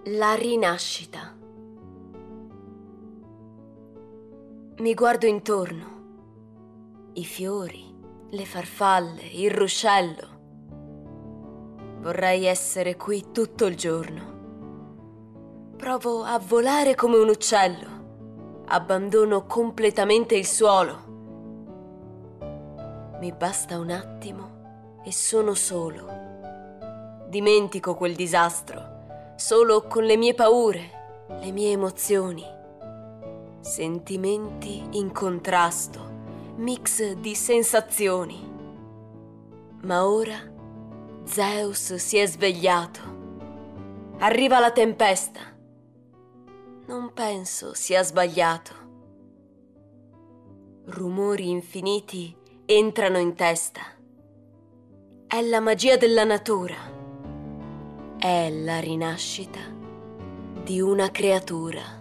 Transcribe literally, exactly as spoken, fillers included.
La rinascita. Mi guardo intorno. I fiori, le farfalle, il ruscello. Vorrei essere qui tutto il giorno. Provo a volare come un uccello. Abbandono completamente il suolo. Mi basta un attimo e sono solo. Dimentico quel disastro. Solo con le mie paure, le mie emozioni. Sentimenti in contrasto, mix di sensazioni. Ma ora Zeus si è svegliato. Arriva la tempesta. Non penso sia sbagliato. Rumori infiniti entrano in testa. È la magia della natura. È la rinascita di una creatura.